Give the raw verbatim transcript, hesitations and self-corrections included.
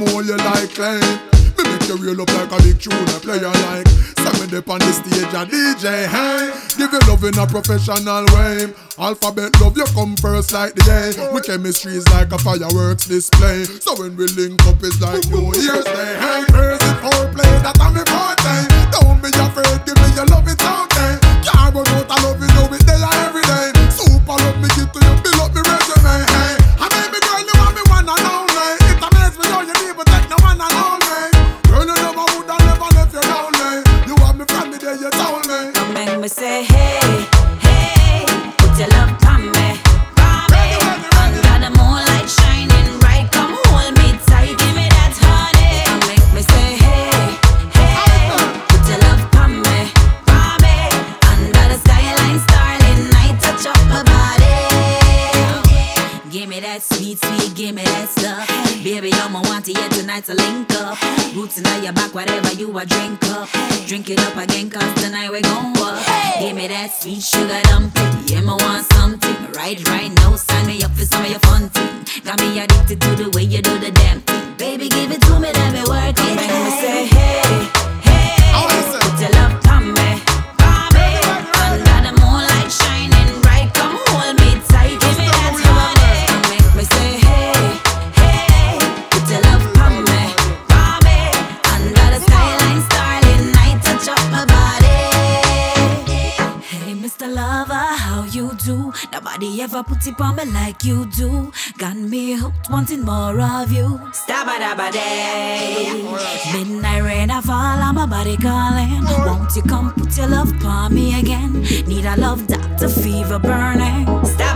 know you like claim. Me make you reel up like a big tune, a player like. Send me dip on the stage a D J, hey. Give you love in a professional way. Alphabet love you come first like the day. We chemistry is like a fireworks display. So when we link up it's like New Year's Day. Hey, crazy foreplay, that I'm me forte. Don't be afraid, give me your love, it's okay. Can't run out, I love you, know it day and every day. Super love me, give to you, build up me resume, hey. And baby girl, you want me one and only. It amazes me how you people take no one and only. Girl, you never would have never left you lonely. You want me from the day you told me. Don't make me say hey, hey. Put your love on me, on me. Under the moonlight shining bright, come hold me tight, give me that honey. Don't make me say hey, hey. Put your love on me, on me. Under the skyline, starlit night, touch up my body. Give me that sweet, sweet, give me that stuff. Baby, I'm a want to yeah, tonight to link up. Roots in your back, whatever you a drink up. Drink it up again, cause tonight we gon' work. Give me that sweet sugar dumpling. Yeah, I want something. Right, right now, sign me up for some of your fun thing. Got me addicted to the way you do the damn thing. Baby, give it to me, let me work it. Make me say, hey, hey. Put your love on me, on me. Under the moonlight shining bright, come hold me tight. Give me that honey. Make me say, hey, hey. Put your love on me, on me. Under the skyline, starlit night, touch up my body. Hey, Mister Lover, how you do? Nobody ever put it on me like you do. Got me hooked, wanting more of you. Stabba-dabba-day. Midnight rain, I fall on my body calling. Won't you come put your love on me again? Need a love doctor, fever burning. Stabba